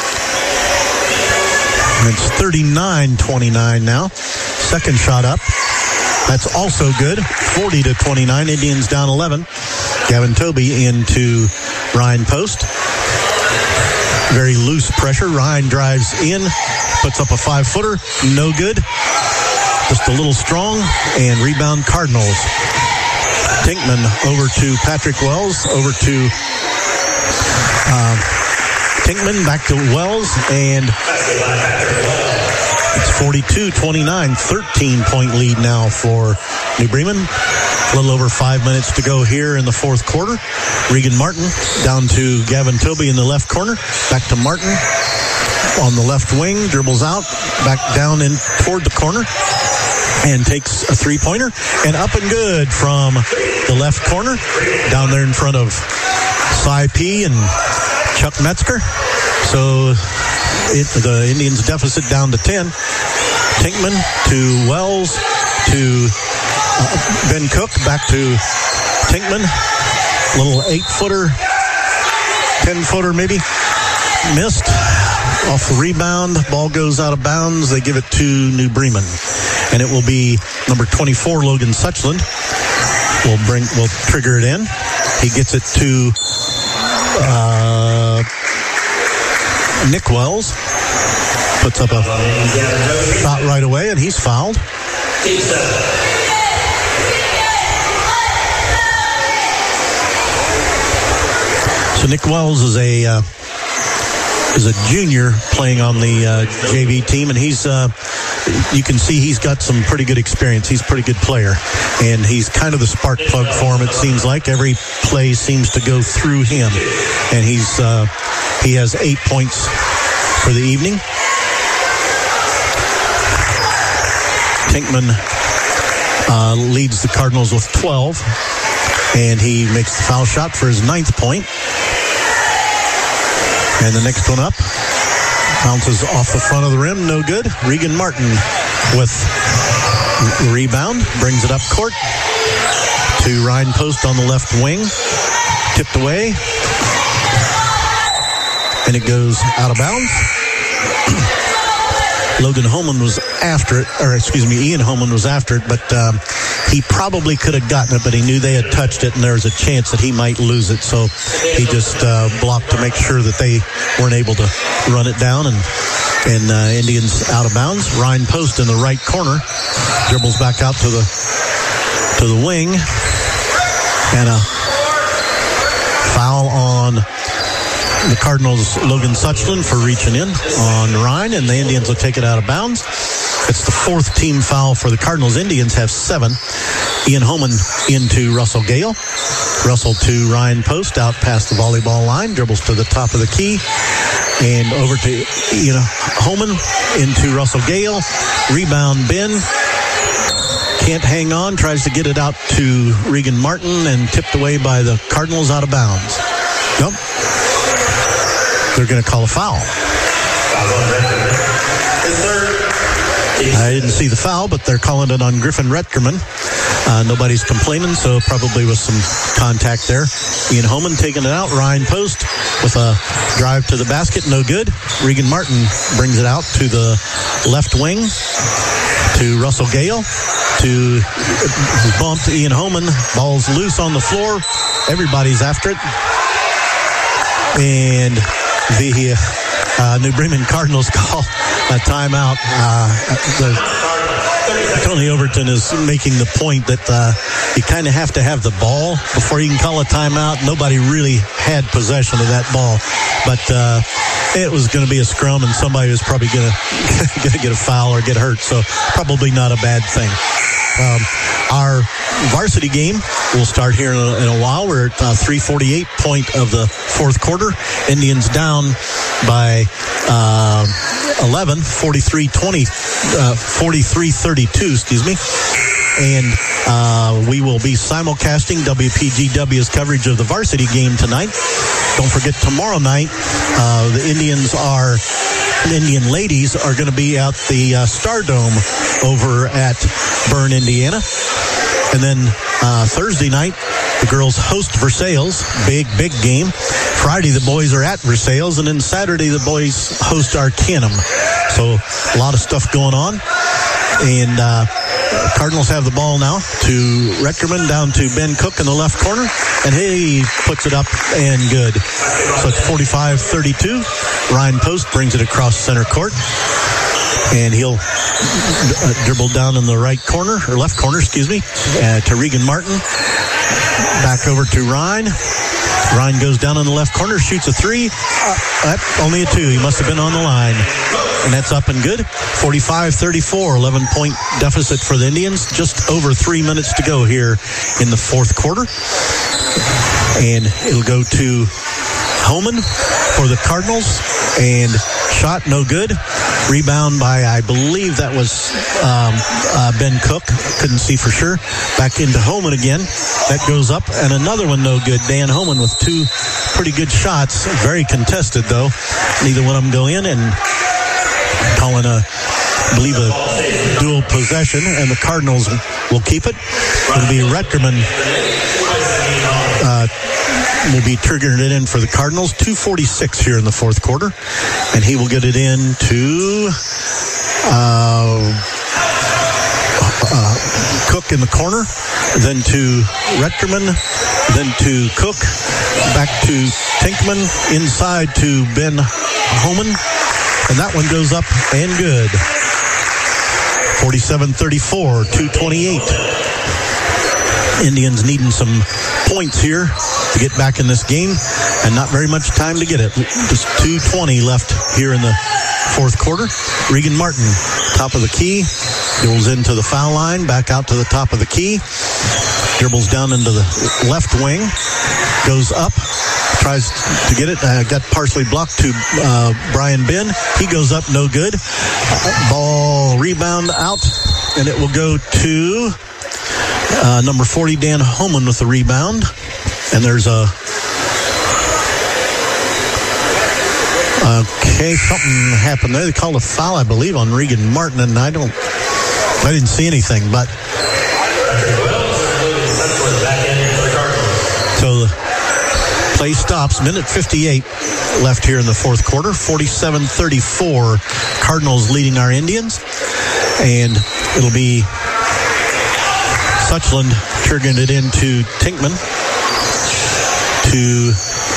B: And it's thirty-nine twenty-nine now. Second shot up. That's also good. forty to twenty-nine. Indians down eleven. Gavin Toby into Ryan Post. very loose pressure. Ryan drives in, puts up a five-footer. No good. Just a little strong. And rebound Cardinals. Tinkman over to Patrick Wells. Over to uh, Tinkman. Back to Wells. And it's forty-two twenty-nine. thirteen-point lead now for New Bremen. A little over five minutes to go here in the fourth quarter. Regan Martin down to Gavin Toby in the left corner. Back to Martin on the left wing. Dribbles out. Back down in toward the corner. And takes a three-pointer. And up and good from the left corner. Down there in front of Cy P and Chuck Metzger. So it, the Indians deficit down to ten. Tinkman to Wells to uh, Ben Cook. Back to Tinkman. Little eight-footer, ten-footer maybe. Missed. Off the rebound. Ball goes out of bounds. They give it to New Bremen. And it will be number twenty-four, Logan Suchland. Will bring, will trigger it in. He gets it to uh, Nick Wells. Puts up a shot right away, and he's fouled. So Nick Wells is a uh, is a junior playing on the uh, J V team, and he's uh, you can see he's got some pretty good experience. He's a pretty good player, and he's kind of the spark plug for him. It seems like every play seems to go through him, and he's uh, he has eight points for the evening. Tinkman uh, leads the Cardinals with twelve, and he makes the foul shot for his ninth point. And the next one up bounces off the front of the rim. No good. Regan Martin with the rebound. Brings it up court to Ryan Post on the left wing. Tipped away. And it goes out of bounds. Logan Holman was after it, or excuse me, Ian Holman was after it, but um, he probably could have gotten it, but he knew they had touched it, and there was a chance that he might lose it, so he just uh, blocked to make sure that they weren't able to run it down, and and uh, Indians out of bounds. Ryan Post in the right corner dribbles back out to the to the wing, and a foul on the Cardinals, Logan Suchland, for reaching in on Ryan, and the Indians will take it out of bounds. It's the fourth team foul for the Cardinals. Indians have seven. Ian Holman into Russell Gale. Russell to Ryan Post, out past the volleyball line, dribbles to the top of the key, and over to Ian Holman into Russell Gale. Rebound Ben. Can't hang on, tries to get it out to Regan Martin, and tipped away by the Cardinals out of bounds. Nope. They're going to call a foul. I didn't see the foul, but they're calling it on Griffin Retkerman. Uh, nobody's complaining, so probably with some contact there. Ian Holman taking it out. Ryan Post with a drive to the basket. No good. Regan Martin brings it out to the left wing to Russell Gale. To bumped Ian Holman. Ball's loose on the floor. Everybody's after it. And the uh, New Bremen Cardinals call a timeout. Uh, the, Tony Overton is making the point that uh, you kind of have to have the ball before you can call a timeout. Nobody really had possession of that ball, but uh, it was going to be a scrum, and somebody was probably going to get a foul or get hurt, so probably not a bad thing. Um, our varsity game will start here in a, in a while. We're at uh, three forty-eight point of the fourth quarter. Indians down by uh, eleven, forty-three twenty, uh, forty-three thirty-two, excuse me. And uh, we will be simulcasting W P G W's coverage of the varsity game tonight. Don't forget, tomorrow night, uh, the Indians are, the Indian ladies are going to be at the uh, Stardome over at Bern, Indiana. And then uh, Thursday night, the girls host Versailles. Big, big game. Friday, the boys are at Versailles. And then Saturday, the boys host Arcanum. So a lot of stuff going on. And uh, Cardinals have the ball now to Reckerman, down to Ben Cook in the left corner, and he puts it up and good. So it's forty-five thirty-two. Ryan Post brings it across center court, and he'll uh, dribble down in the right corner, or left corner, excuse me, uh, to Regan Martin. Back over to Ryan. Ryan goes down in the left corner, shoots a three. Uh, only a two. He must have been on the line. And that's up and good. forty-five thirty-four, eleven-point deficit for the Indians. Just over three minutes to go here in the fourth quarter. And it'll go to Homan for the Cardinals. And shot no good. Rebound by, I believe that was um, uh, Ben Cook. Couldn't see for sure. Back into Homan again. That goes up. And another one no good. Dan Homan with two pretty good shots. Very contested, though. Neither one of them go in. And calling a, I believe, a dual possession. And the Cardinals will keep it. It'll be Retterman. Uh, will be triggering it in for the Cardinals. two forty-six here in the fourth quarter. And he will get it in to uh, uh, Cook in the corner, then to Retterman, then to Cook, back to Tinkman, inside to Ben Homan. And that one goes up and good. forty-seven thirty-four, two twenty-eight. Indians needing some points here to get back in this game, and not very much time to get it. Just two twenty left here in the fourth quarter. Regan Martin, top of the key, dribbles into the foul line, back out to the top of the key, dribbles down into the left wing, goes up, tries to get it, uh, got partially blocked to uh, Brian Ben. He goes up, no good. Ball rebound out, and it will go to Uh, number forty, Dan Homan with the rebound. And there's a... Okay, something happened there. They called a foul, I believe, on Regan Martin, and I don't... I didn't see anything, but... So the play stops. Minute fifty-eight left here in the fourth quarter. forty-seven thirty-four. Cardinals leading our Indians. And it'll be... Suchland triggering it into Tinkman to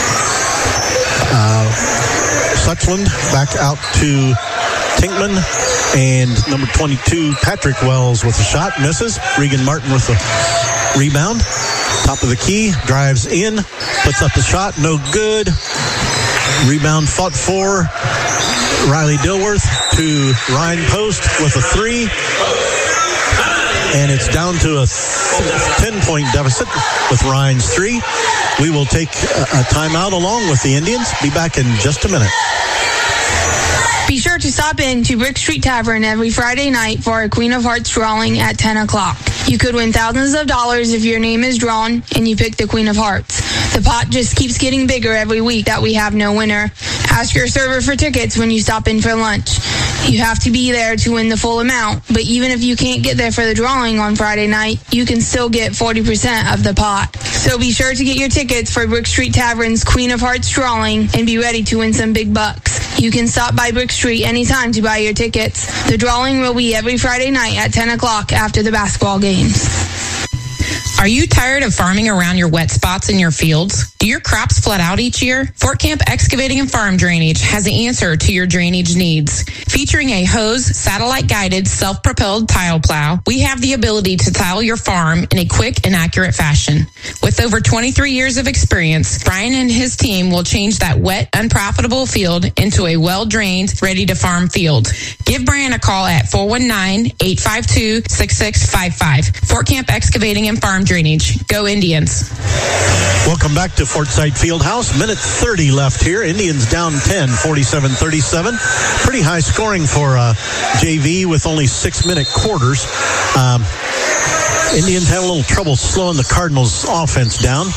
B: uh, Suchland, back out to Tinkman, and number twenty-two, Patrick Wells with a shot, misses. Regan Martin with the rebound. Top of the key, drives in, puts up the shot, no good. Rebound fought for. Riley Dilworth to Ryan Post with a three. And it's down to a ten-point deficit with Ryan's three. We will take a timeout along with the Indians. Be back in just a minute.
H: Be sure to stop in to Brick Street Tavern every Friday night for a Queen of Hearts drawing at ten o'clock. You could win thousands of dollars if your name is drawn and you pick the Queen of Hearts. The pot just keeps getting bigger every week that we have no winner. Ask your server for tickets when you stop in for lunch. You have to be there to win the full amount, but even if you can't get there for the drawing on Friday night, you can still get forty percent of the pot. So be sure to get your tickets for Brick Street Tavern's Queen of Hearts drawing and be ready to win some big bucks. You can stop by Brick Street anytime to buy your tickets. The drawing will be every Friday night at ten o'clock after the basketball games.
K: Are you tired of farming around your wet spots in your fields? Do your crops flood out each year? Fort Camp Excavating and Farm Drainage has the answer to your drainage needs. Featuring a hose, satellite-guided, self-propelled tile plow, we have the ability to tile your farm in a quick and accurate fashion. With over twenty-three years of experience, Brian and his team will change that wet, unprofitable field into a well-drained, ready-to-farm field. Give Brian a call at four one nine, eight five two, six six five five. Fort Camp Excavating and Farm Drainage. Go Indians.
B: Welcome back to Forsyth Fieldhouse. Minute thirty left here. Indians down ten, forty-seven thirty-seven. Pretty high scoring for uh, J V with only six-minute quarters. Um, Indians had a little trouble slowing the Cardinals' offense down.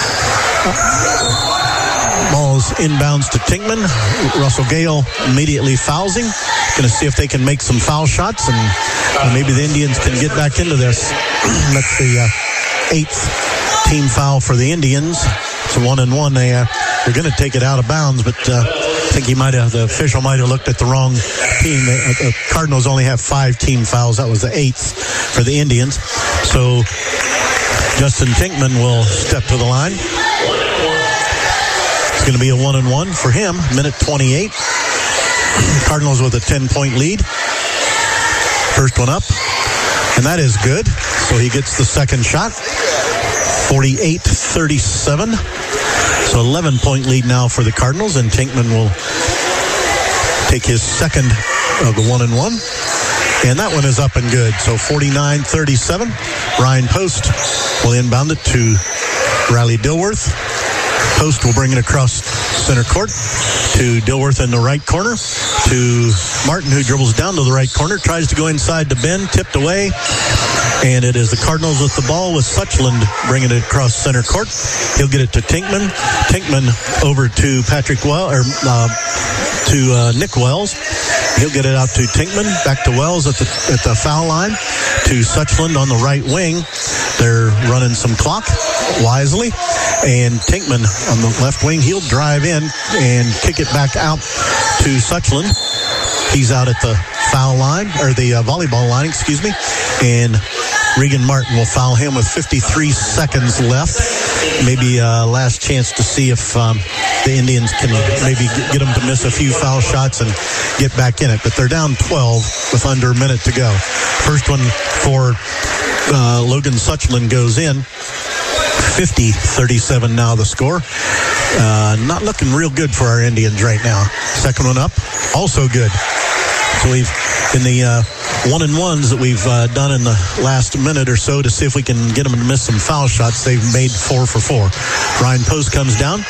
B: Ball's inbounds to Tinkman. Russell Gale immediately fouls him. Going to see if they can make some foul shots, and uh, maybe the Indians can get back into this. That's the uh, eighth team foul for the Indians. It's a one and one. They, uh, they're going to take it out of bounds, but uh, think he might have, the official might have looked at the wrong team. The, the Cardinals only have five team fouls. That was the eighth for the Indians. So Justin Tinkman will step to the line. It's going to be a one and one for him. Minute twenty-eight. Cardinals with a ten-point lead. First one up. And that is good. So he gets the second shot. forty-eight thirty-seven. So eleven-point lead now for the Cardinals, and Tinkman will take his second of the one and one. And that one is up and good. So forty-nine thirty-seven. Ryan Post will inbound it to Riley Dilworth. Post will bring it across center court to Dilworth in the right corner, to Martin, who dribbles down to the right corner, tries to go inside to Ben, tipped away, and it is the Cardinals with the ball, with Suchland bringing it across center court. He'll get it to Tinkman. Tinkman over to Patrick Well, or uh, to uh, Nick Wells. He'll get it out to Tinkman, back to Wells at the at the foul line, to Suchland on the right wing. They're running some clock wisely, and Tinkman on the left wing, he'll drive in and kick it back out to Suchland. He's out at the foul line, or the uh, volleyball line, excuse me, and Regan Martin will foul him with fifty-three seconds left. Maybe uh, last chance to see if um, the Indians can maybe get them to miss a few foul shots and get back in it. But they're down twelve with under a minute to go. First one for uh, Logan Suchland goes in. fifty thirty-seven now the score. Uh, not looking real good for our Indians right now. Second one up, also good. So we've, in the uh, one and ones that we've uh, done in the last minute or so to see if we can get them to miss some foul shots, they've made four for four. Ryan Post comes down,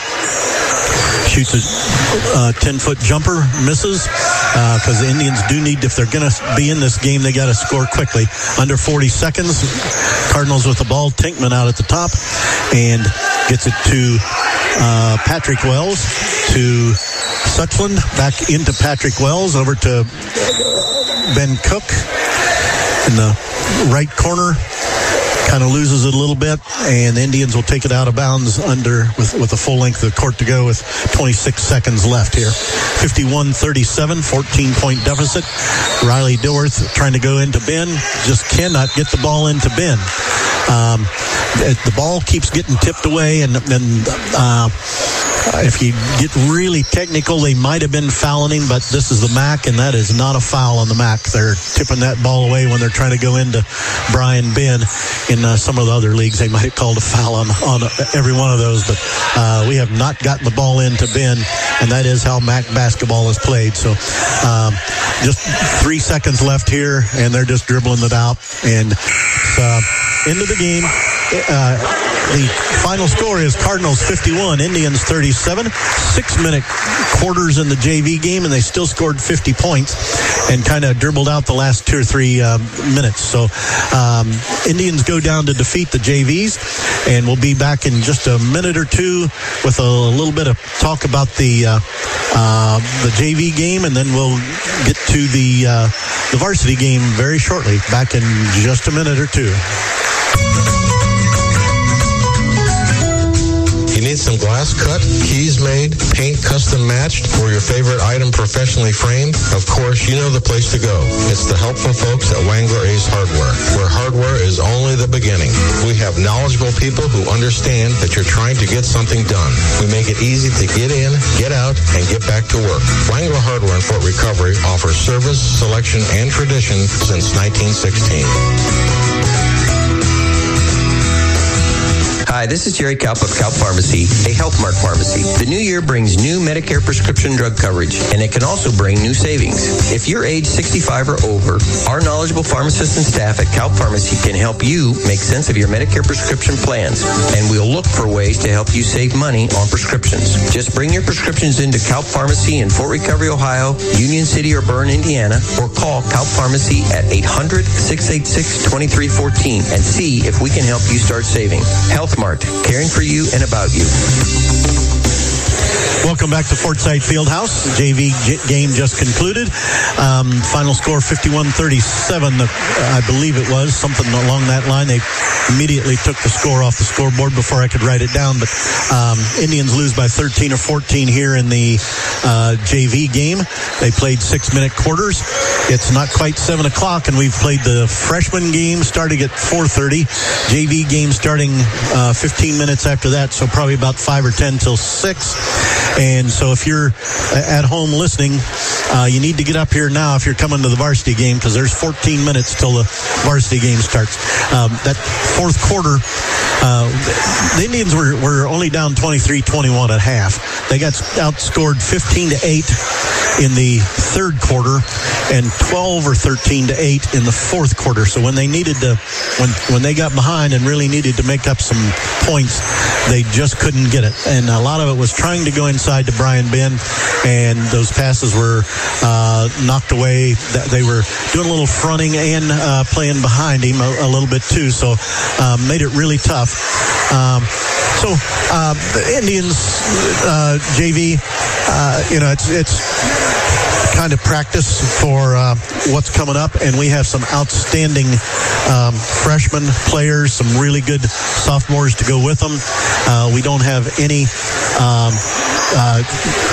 B: shoots a uh, ten-foot jumper, misses, because uh, the Indians do need, if they're going to be in this game, they got to score quickly. Under forty seconds, Cardinals with the ball. Tinkman out at the top and gets it to uh, Patrick Wells, to Suchland, back into Patrick Wells, over to Ben Cook in the right corner. Kind of loses it a little bit, and the Indians will take it out of bounds under with, with a full length of the court to go with twenty-six seconds left here. fifty-one thirty-seven, fourteen-point deficit. Riley Dilworth trying to go into Ben, just cannot get the ball into Ben. Um, the ball keeps getting tipped away, and, and uh, if you get really technical, they might have been fouling him, but this is the M A C, and that is not a foul on the M A C. They're tipping that ball away when they're trying to go into Brian Ben. In uh, some of the other leagues, they might have called a foul on, on every one of those, but uh, we have not gotten the ball into Ben, and that is how M A C basketball is played. So um, just three seconds left here, and they're just dribbling it out, and uh, into the game. Uh, the final score is Cardinals fifty-one, Indians thirty-seven. Six-minute quarters in the J V game, and they still scored fifty points and kind of dribbled out the last two or three uh, minutes. So um, Indians go down to defeat the J Vs, and we'll be back in just a minute or two with a little bit of talk about the uh, uh, the J V game, and then we'll get to the uh, the varsity game very shortly. Back in just a minute or two.
L: You need some glass cut, keys made, paint custom matched, or your favorite item professionally framed? Of course, you know the place to go. It's the helpful folks at Wangler Ace Hardware, where hardware is only the beginning. We have knowledgeable people who understand that you're trying to get something done. We make it easy to get in, get out, and get back to work. Wangler Hardware in Fort Recovery offers service, selection, and tradition since nineteen sixteen.
M: Hi, this is Jerry Kalp of Kalp Pharmacy, a Health Mart pharmacy. The new year brings new Medicare prescription drug coverage, and it can also bring new savings. If you're age sixty-five or over, our knowledgeable pharmacists and staff at Kalp Pharmacy can help you make sense of your Medicare prescription plans, and we'll look for ways to help you save money on prescriptions. Just bring your prescriptions into Kalp Pharmacy in Fort Recovery, Ohio, Union City, or Bern, Indiana, or call Kalp Pharmacy at eight hundred, six eight six, two three one four and see if we can help you start saving. Health Mart, caring for you and about you.
B: Welcome back to Fort Sight Fieldhouse. The J V j- game just concluded. Um, final score fifty-one thirty-seven, I believe it was, something along that line. They immediately took the score off the scoreboard before I could write it down. But um, Indians lose by thirteen or fourteen here in the uh, J V game. They played six-minute quarters. It's not quite seven o'clock, and we've played the freshman game starting at four thirty. J V game starting uh, fifteen minutes after that, so probably about five or ten till six. And so if you're at home listening, uh, you need to get up here now if you're coming to the varsity game, because there's fourteen minutes till the varsity game starts. Um, that fourth quarter, uh, the Indians were, were only down twenty-three twenty-one at half. They got outscored fifteen to eight in the third quarter and twelve or thirteen to eight in the fourth quarter. So when they needed to, when, when they got behind and really needed to make up some points, they just couldn't get it. And a lot of it was trying to go inside to Brian Ben, and those passes were uh, knocked away. They were doing a little fronting and uh, playing behind him a, a little bit too, so um, made it really tough. Um, so uh, the Indians uh, J V, uh, you know, it's it's kind of practice for uh, what's coming up, and we have some outstanding um, freshman players, some really good sophomores to go with them. Uh, we don't have any um, uh,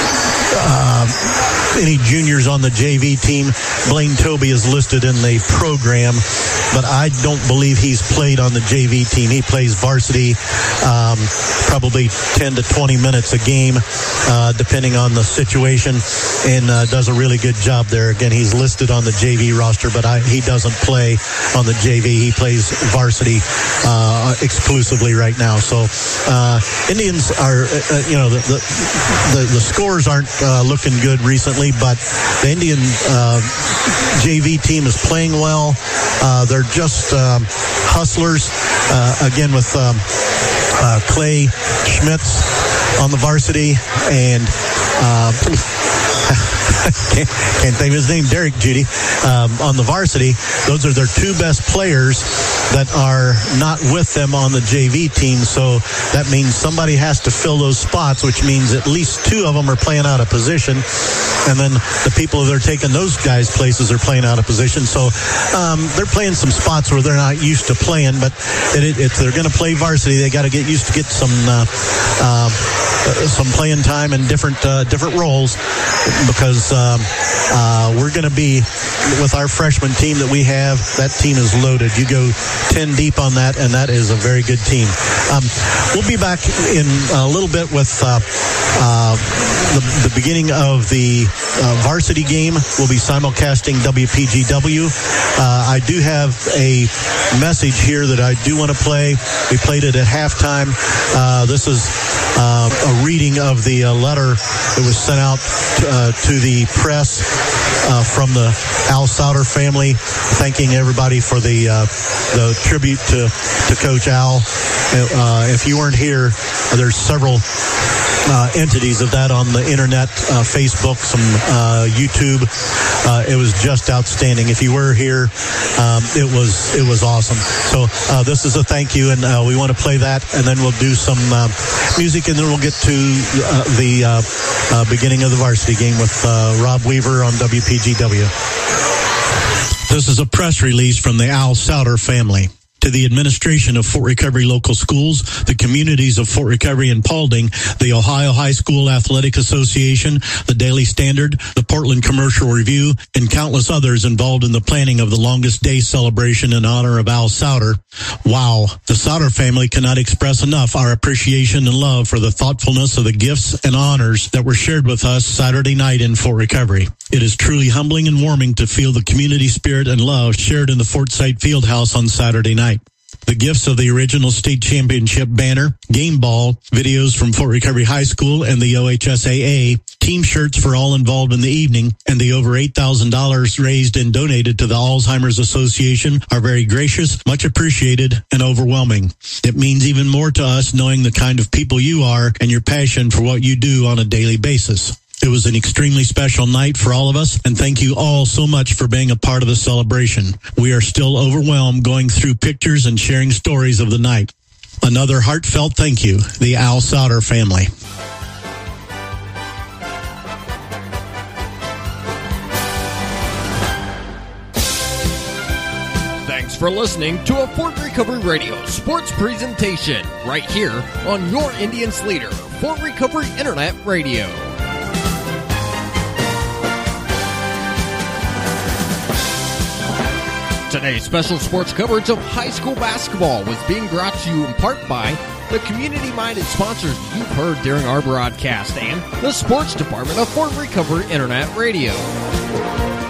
B: uh, any juniors on the J V team. Blaine Toby is listed in the program, but I don't believe he's played on the J V team. He plays varsity um, probably ten to twenty minutes a game, uh, depending on the situation, and uh, does a really good job there. Again, he's listed on the J V roster, but I, he doesn't play on the J V. He plays varsity uh, exclusively right now. So uh, Indians are, uh, you know, the the, the, the scores aren't uh, looking good recently, but the Indian uh, J V team is playing well. Uh, they're just um, hustlers. Uh, again, with um, uh, Clay Schmitz on the varsity, and uh, can't, can't think of his name, Derek Judy, um, on the varsity. Those are their two best players that are not with them on the J V team. So that means somebody has to fill those spots, which means at least two of them are playing out of position. And then the people that are taking those guys' places are playing out of position. So um, they're playing some spots where they're not used to playing. But it, it, if they're going to play varsity, they got to get used to get some uh, uh, some playing time and different uh, different roles, because um, uh, we're going to be with our freshman team that we have. That team is loaded. You go ten deep on that, and that is a very good team. Um, we'll be back in a little bit with uh, uh, the, the beginning of the uh, varsity game. We'll be simulcasting W P G W. Uh, I do have a message here that I do want to play. We played it at halftime. Uh, this is uh, a reading of the uh, letter that was sent out uh, to the press uh, from the Al Sauter family, thanking everybody for the uh, the tribute to, to Coach Al. Uh, if you weren't here, there's several uh, entities of that on the internet, uh, Facebook, some uh, YouTube. Uh, it was just outstanding. If you were here, um, it was it was awesome. So uh, this is a thank you, and uh, we want to play that, and then we'll do some uh, music, and then we'll get to uh, the uh, uh, beginning of the varsity game with uh, Rob Weaver on W P G W.
D: This is a press release from the Al Sauter family. To the administration of Fort Recovery Local Schools, the communities of Fort Recovery and Paulding, the Ohio High School Athletic Association, the Daily Standard, the Portland Commercial Review, and countless others involved in the planning of the longest day celebration in honor of Al Sauter. Wow. The Sauter family cannot express enough our appreciation and love for the thoughtfulness of the gifts and honors that were shared with us Saturday night in Fort Recovery. It is truly humbling and warming to feel the community spirit and love shared in the Fort Sight Fieldhouse on Saturday night. The gifts of the original state championship banner, game ball, videos from Fort Recovery High School and the O H S A A, team shirts for all involved in the evening, and the over eight thousand dollars raised and donated to the Alzheimer's Association are very gracious, much appreciated, and overwhelming. It means even more to us knowing the kind of people you are and your passion for what you do on a daily basis. It was an extremely special night for all of us, and thank you all so much for being a part of the celebration. We are still overwhelmed going through pictures and sharing stories of the night. Another heartfelt thank you, the Al Sauter family.
A: for listening to a Fort Recovery Radio sports presentation right here on your Indians leader, Fort Recovery Internet Radio. Today's special sports coverage of high school basketball was being brought to you in part by the community-minded sponsors you've heard during our broadcast and the sports department of Fort Recovery Internet Radio.